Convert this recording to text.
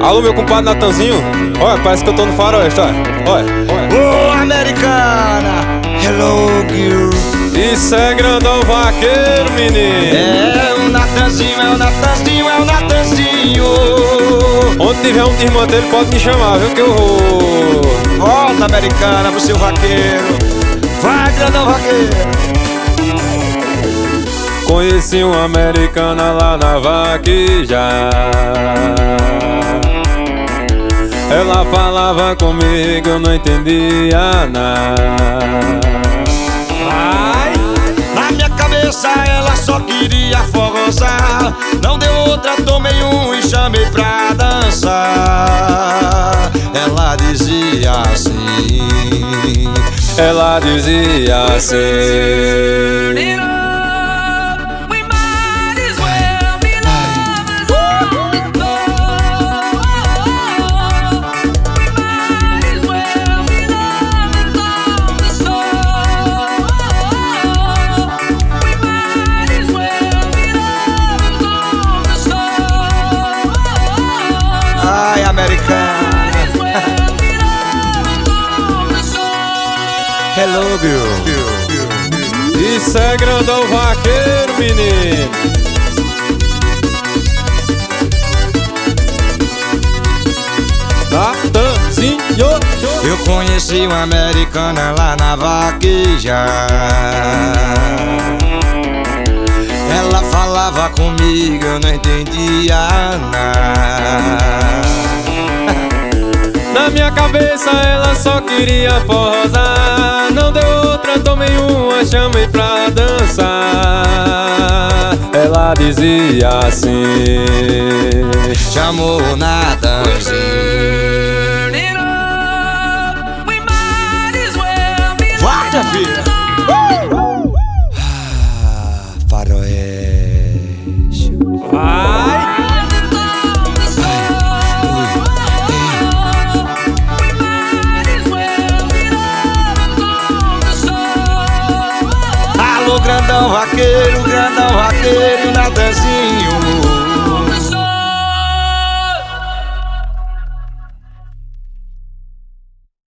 Alô, meu compadre Natanzinho. Olha, parece que eu tô no faroeste, olha. Ô, americana, hello, girl. Isso é grandão vaqueiro, menino. É o Natanzinho, é o Natanzinho, é o Natanzinho. Onde tiver um desmantelho pode me chamar, viu, que eu vou. Volta, americana, pro seu vaqueiro. Vai, grandão vaqueiro. Conheci uma americana lá na vaquejada. Ela falava comigo, eu não entendia nada. Na minha cabeça ela só queria forrosar. Não deu outra, tomei um e chamei pra dançar. Ela dizia assim. Ela dizia assim. Ai, americana. Hello, girl. Isso é grandão vaqueiro, menino. Natanzinho. Eu conheci uma americana lá na vaqueja. Ela falava comigo, eu não entendia nada. Na minha cabeça ela só queria forrosar. Não deu outra, tomei uma, chamei pra dançar. Ela dizia assim. Chamou o Natanzinho. Vai, minha filha. Faroeste. Vai. Alô, grandão vaqueiro, Natanzinho.